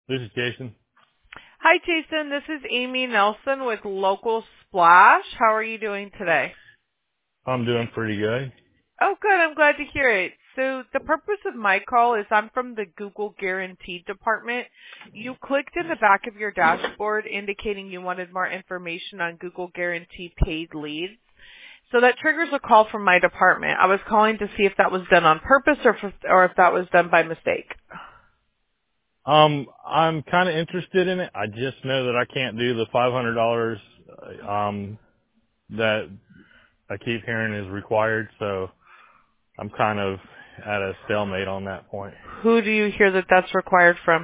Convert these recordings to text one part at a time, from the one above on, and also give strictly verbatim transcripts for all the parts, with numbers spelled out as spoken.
This is Jason. Hi, Jason. This is Amy Nelson with Local Splash. How are you doing today? I'm doing pretty good. Oh, good. I'm glad to hear it. So the purpose of my call is I'm from the Google Guaranteed department. You clicked in the back of your dashboard indicating you wanted more information on Google Guaranteed paid leads. So that triggers a call from my department. I was calling to see if that was done on purpose or if, or if that was done by mistake. Um, I'm kind of interested in it. I just know that I can't do the five hundred dollars um, that I keep hearing is required, so I'm kind of at a stalemate on that point. Who do you hear that that's required from?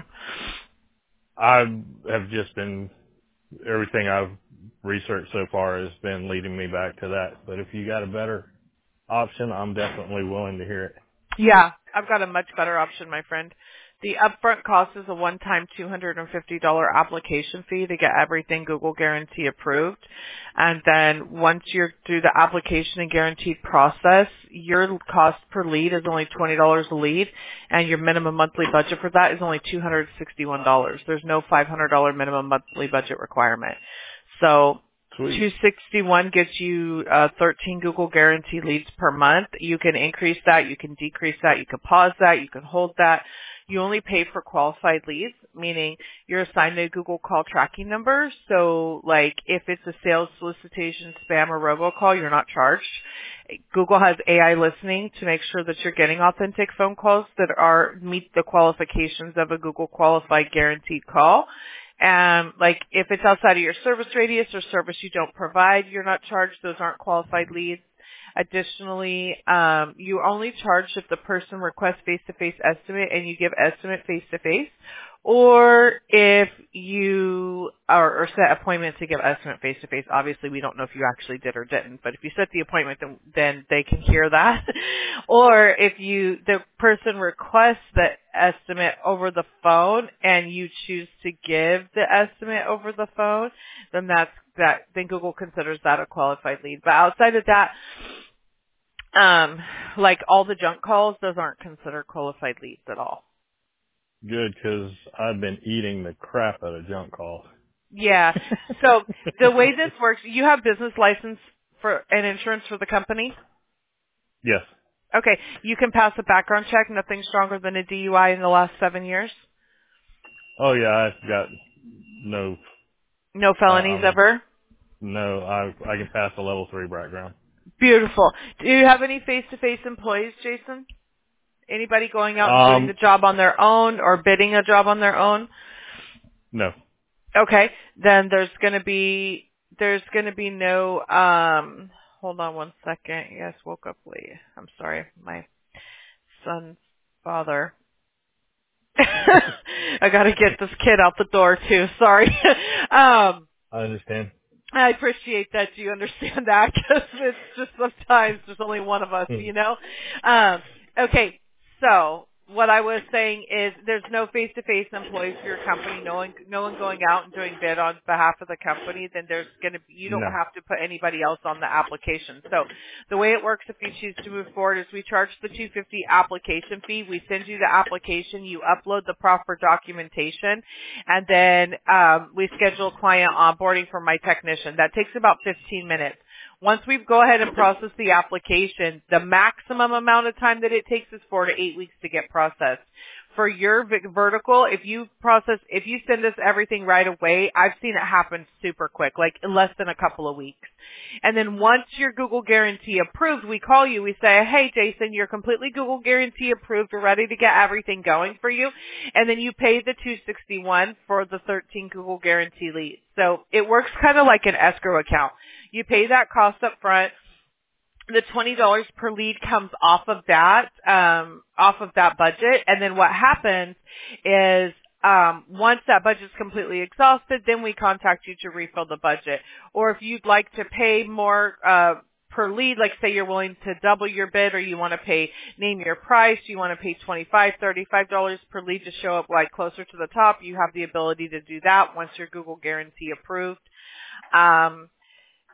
I have just been, everything I've researched so far has been leading me back to that. But if you got a better option, I'm definitely willing to hear it. Yeah, I've got a much better option, my friend. The upfront cost is a one-time two hundred fifty dollars application fee to get everything Google Guarantee approved. And then once you're through the application and guaranteed process, your cost per lead is only twenty dollars a lead, and your minimum monthly budget for that is only two hundred sixty-one dollars. There's no five hundred dollars minimum monthly budget requirement. So Sweet. two hundred sixty-one gets you uh, thirteen Google Guarantee leads per month. You can increase that, you can decrease that, you can pause that, you can hold that. You only pay for qualified leads, meaning you're assigned a Google call tracking number. So like if it's a sales solicitation, spam, or robocall, you're not charged. Google has A I listening to make sure that you're getting authentic phone calls that are meet the qualifications of a Google qualified guaranteed call. And like if it's outside of your service radius or service you don't provide, you're not charged. Those aren't qualified leads. Additionally, um, you only charge if the person requests face-to-face estimate and you give estimate face-to-face, or if you are or set appointment to give estimate face-to-face. Obviously, we don't know if you actually did or didn't, but if you set the appointment, then, then they can hear that. Or if you the person requests the estimate over the phone and you choose to give the estimate over the phone, then that's that. Then Google considers that a qualified lead. But outside of that, Um, like all the junk calls, those aren't considered qualified leads at all. Good, because I've been eating the crap out of junk calls. Yeah. So the way this works, you have business license for and insurance for the company? Yes. Okay. You can pass a background check, nothing stronger than a D U I in the last seven years? Oh yeah, I've got no, No uh, felonies um, ever? no, I, I can pass a level three background. Beautiful. Do you have any face-to-face employees, Jason? Anybody going out and doing the Um, job on their own or bidding a job on their own? no. Okay, then there's going to be there's going to be no um hold on one second. You guys woke up late. I'm sorry. My son's father. I got to get this kid out the door too. Sorry. um I understand. I appreciate that you understand that because it's just sometimes there's only one of us, Hmm. you know. Um okay, so what I was saying is there's no face-to-face employees for your company, no one, no one going out and doing bid on behalf of the company, then there's going to be, you don't No. have to put anybody else on the application. So the way it works if you choose to move forward is we charge the two hundred fifty dollars application fee. We send you the application, you upload the proper documentation, and then um, we schedule client onboarding for my technician. That takes about fifteen minutes. Once we go ahead and process the application, the maximum amount of time that it takes is four to eight weeks to get processed. For your v- vertical, if you process, if you send us everything right away, I've seen it happen super quick, like in less than a couple of weeks. And then once your Google Guarantee approved, we call you, we say, hey Jason, you're completely Google Guarantee approved, we're ready to get everything going for you. And then you pay the two hundred sixty-one dollars for the thirteen Google Guarantee leads. So it works kind of like an escrow account. You pay that cost up front. The twenty dollars per lead comes off of that, um, off of that budget. And then what happens is, um, once that budget's completely exhausted, then we contact you to refill the budget. Or if you'd like to pay more, uh, per lead, like say you're willing to double your bid or you want to pay, name your price, you want to pay twenty-five dollars, thirty-five dollars per lead to show up like closer to the top, you have the ability to do that once your Google Guarantee approved. Um,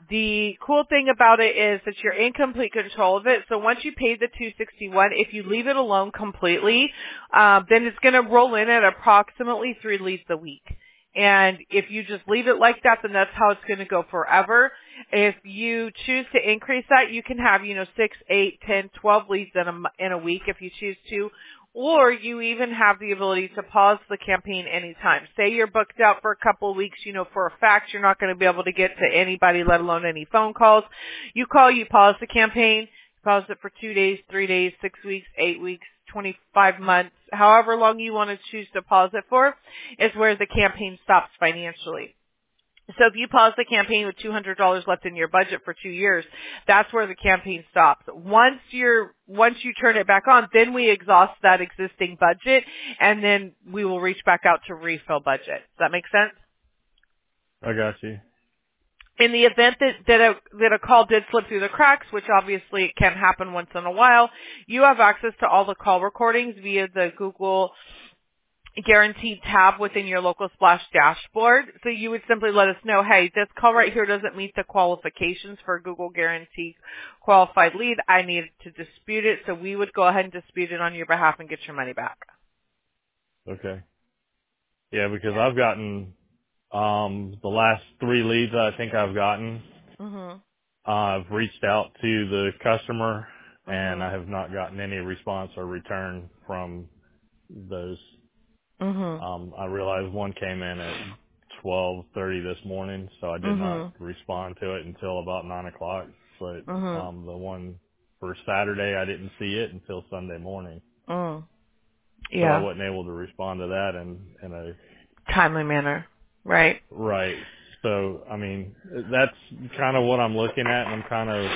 The cool thing about it is that you're in complete control of it. So once you pay the two sixty-one, if you leave it alone completely, uh, then it's going to roll in at approximately three leads a week. And if you just leave it like that, then that's how it's going to go forever. If you choose to increase that, you can have, you know, six, eight, ten, twelve leads in a, m- in a week if you choose to. Or you even have the ability to pause the campaign anytime. Say you're booked out for a couple of weeks, you know, for a fact you're not going to be able to get to anybody, let alone any phone calls. You call, you pause the campaign, pause it for two days, three days, six weeks, eight weeks, twenty-five months, however long you want to choose to pause it for, is where the campaign stops financially. So if you pause the campaign with two hundred dollars left in your budget for two years, that's where the campaign stops. Once you're, once you turn it back on, then we exhaust that existing budget, and then we will reach back out to refill budget. Does that make sense? I got you. In the event that, that a, that a call did slip through the cracks, which obviously it can happen once in a while, you have access to all the call recordings via the Google Guaranteed tab within your local Splash dashboard. So you would simply let us know, hey, this call right here doesn't meet the qualifications for Google Guaranteed Qualified Lead. I need to dispute it. So we would go ahead and dispute it on your behalf and get your money back. Okay. Yeah, because Yeah. I've gotten um the last three leads I think I've gotten. Mhm. Uh, I've reached out to the customer and I Mhm. have not gotten any response or return from those. Mhm. Um, I realized one came in at twelve thirty this morning, so I did not Mhm. respond to it until about nine o'clock. But Mhm. um, the one for Saturday, I didn't see it until Sunday morning, Mm. so I Yeah. wasn't able to respond to that in in a Timely manner. Right. right. So I mean, that's kind of what I'm looking at, and I'm kind of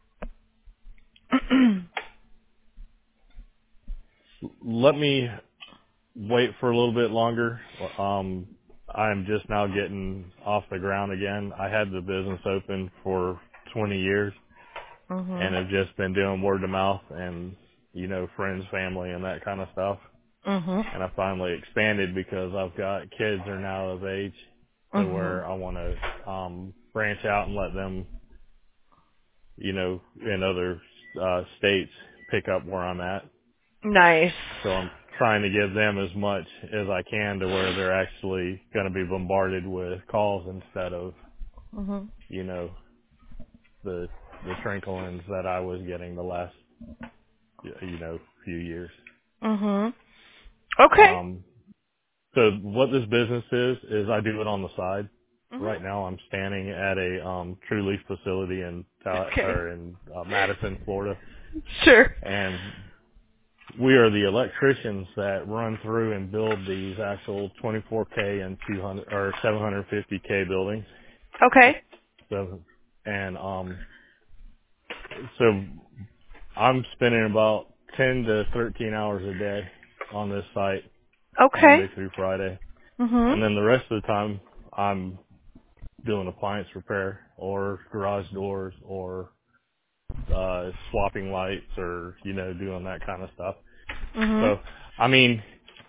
let me wait for a little bit longer. Um, I'm just now getting off the ground again. I had the business open for twenty years and mhm. have just been doing word of mouth and, you know, friends, family and that kind of stuff. Mhm. And I finally expanded because I've got kids that are now of age to Mhm. where I want to, um, branch out and let them, you know, in other, uh, states pick up where I'm at. Nice. So I'm trying to give them as much as I can to where they're actually going to be bombarded with calls instead of, Mhm. you know, the, the trinkle-ins that I was getting the last, you know, few years. Mhm. Okay. Um, so what this business is, is I do it on the side. Mhm. Right now I'm standing at a, um, True Leaf facility in, Tal- Okay. or in uh, Madison, Florida. Sure. And we are the electricians that run through and build these actual twenty-four K and two hundred or seven fifty K buildings. Okay. So, and um, so I'm spending about ten to thirteen hours a day on this site, Monday Okay. through Friday, Mhm. and then the rest of the time I'm doing appliance repair or garage doors or uh swapping lights or you know doing that kind of stuff. Mhm. So, I mean,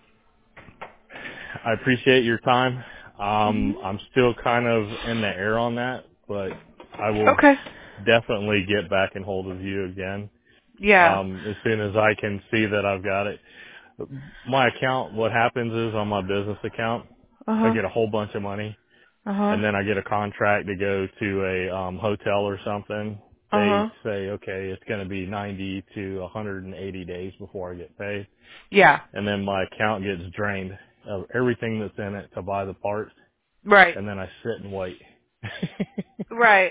I appreciate your time. Mhm. Um, I'm still kind of in the air on that, but I will Okay. definitely get back and hold of you again. Yeah. Um, as soon as I can see that I've got it. My account, what happens is on my business account, Uh I huh. get a whole bunch of money Uh huh. and then I get a contract to go to a um, hotel or something. Uh They huh. say, okay, it's going to be ninety to one hundred eighty days before I get paid. Yeah. And then my account gets drained of everything that's in it to buy the parts, Right. and then I sit and wait. Right.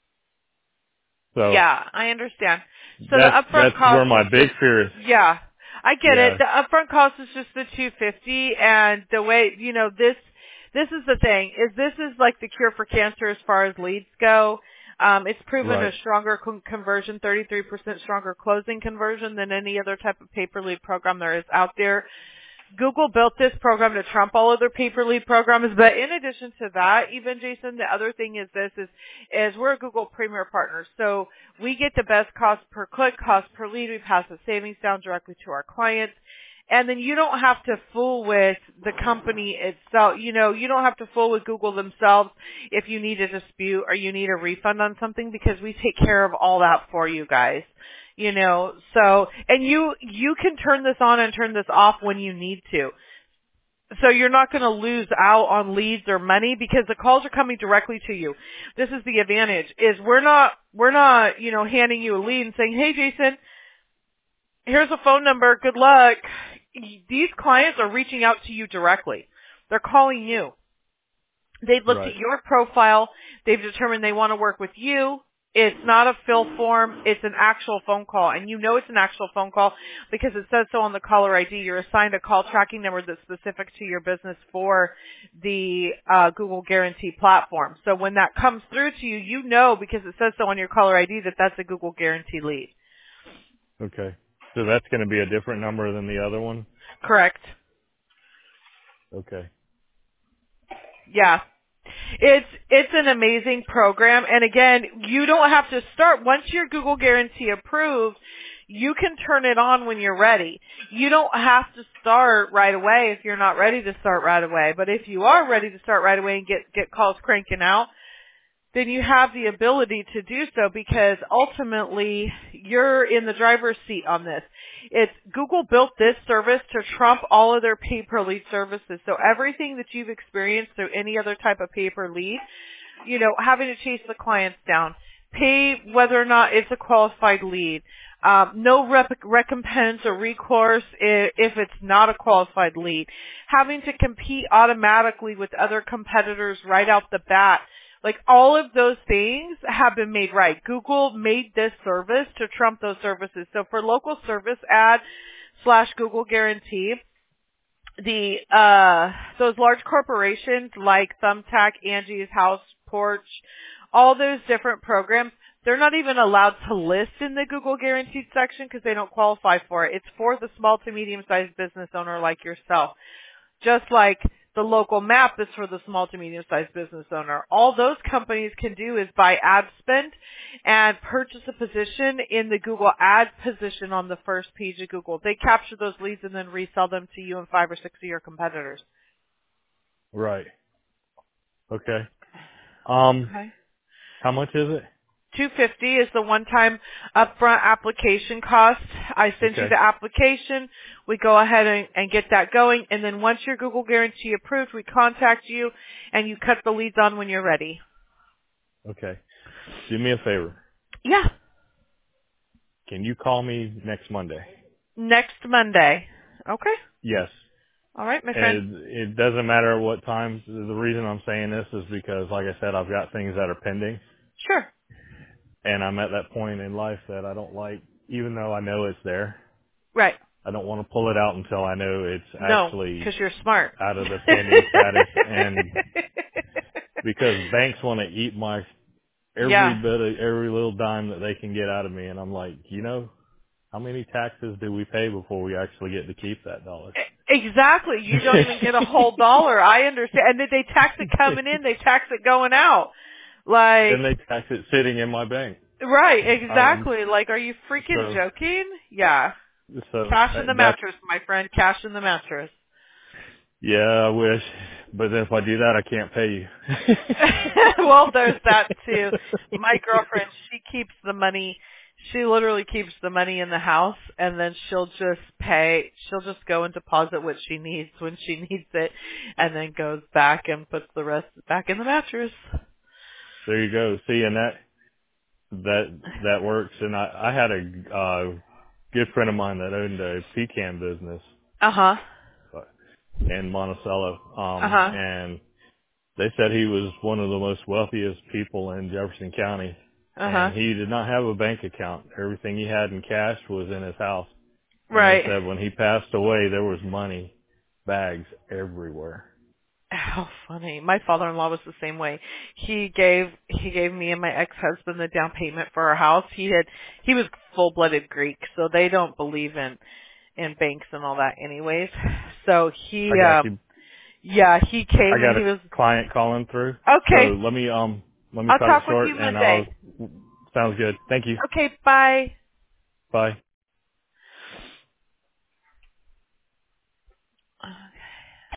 So Yeah, I understand. So the that's upfront that's where cost my is big just, fear is. yeah, I get it. Yeah, The upfront cost is just the two fifty, and the way, you know, this, this is the thing, is this is like the cure for cancer as far as leads go. Um, it's proven a right, stronger con- conversion, thirty-three percent stronger closing conversion than any other type of pay per lead program there is out there. Google built this program to trump all other pay-per lead programs, but in addition to that, even Jason, the other thing is this is, is we're a Google Premier partner. So we get the best cost per click, cost per lead. We pass the savings down directly to our clients. And then you don't have to fool with the company itself. You know, you don't have to fool with Google themselves if you need a dispute or you need a refund on something, because we take care of all that for you guys. You know, so, and you, you can turn this on and turn this off when you need to. So you're not going to lose out on leads or money because the calls are coming directly to you. This is the advantage, is we're not, we're not, you know, handing you a lead and saying, hey Jason, here's a phone number, good luck. These clients are reaching out to you directly. They're calling you. They've looked Right. at your profile. They've determined they want to work with you. It's not a fill form. It's an actual phone call. And you know it's an actual phone call because it says so on the caller I D. You're assigned a call tracking number that's specific to your business for the uh, Google Guarantee platform. So when that comes through to you, you know because it says so on your caller I D that that's a Google Guarantee lead. Okay. So that's going to be a different number than the other one? Correct. Okay. Yeah. It's it's an amazing program, and again, you don't have to start once you're Google Guarantee approved. You can turn it on when you're ready. You don't have to start right away if you're not ready to start right away. But if you are ready to start right away and get get calls cranking out, then you have the ability to do so because ultimately you're in the driver's seat on this. It's Google built this service to trump all of their pay-per-lead services. So everything that you've experienced through any other type of pay-per-lead, you know, having to chase the clients down, pay whether or not it's a qualified lead, um, no rep- recompense or recourse if, if it's not a qualified lead, having to compete automatically with other competitors right out the bat. Like all of those things have been made right. Google made this service to trump those services. So for local service ad slash Google Guarantee, the uh those large corporations like Thumbtack, Angie's House, Porch, all those different programs, they're not even allowed to list in the Google Guaranteed section because they don't qualify for it. It's for the small to medium-sized business owner like yourself. Just like the local map is for the small to medium-sized business owner. All those companies can do is buy ad spend and purchase a position in the Google ad position on the first page of Google. They capture those leads and then resell them to you and five or six of your competitors. Right. Okay. Um, Okay. how much is it? two hundred fifty dollars is the one-time upfront application cost. I send you Okay. the application. We go ahead and, and get that going. And then once your Google Guarantee approved, we contact you and you cut the leads on when you're ready. Okay. Do me a favor. Yeah. Can you call me next Monday? Next Monday. Okay. Yes. All right, my friend. And it doesn't matter what time. The reason I'm saying this is because, like I said, I've got things that are pending. Sure. And I'm at that point in life that I don't like, even though I know it's there, Right. I don't want to pull it out until I know it's No, actually because you're smart. out of the pending status. And because banks want to eat my every Yeah. bit of, every little dime that they can get out of me. And I'm like, you know, how many taxes do we pay before we actually get to keep that dollar? Exactly. You don't even get a whole dollar. I understand. And then they tax it coming in, they tax it going out. Like, Then they tax it sitting in my bank. right, Um, exactly. Like, are you freaking so, joking? Yeah. so Cash in that, the that's, mattress, my friend. Cash in the mattress. yeah, I wish. But if I do that, I can't pay you. Well, there's that too. My girlfriend, she keeps the money. She literally keeps the money in the house, and then she'll just pay. She'll just go and deposit what she needs when she needs it, and then goes back and puts the rest back in the mattress. There you go. See, and that, that, that works. And I, I had a, uh, good friend of mine that owned a pecan business Uh huh. in Monticello. Uh Um, huh. and they said he was one of the most wealthiest people in Jefferson County. Uh huh. And he did not have a bank account. Everything he had in cash was in his house. And they Right. said when he passed away, there was money, bags everywhere. How funny. My father-in-law was the same way. He gave he gave me and my ex-husband the down payment for our house. He had he was full-blooded Greek, so they don't believe in in banks and all that anyways. So he I got um you. yeah, he I came and got he a was client calling through. So okay. let me, um, let me I'll cut it talk with short you and I'll, Monday. sounds good. Thank you. Okay, bye. Bye.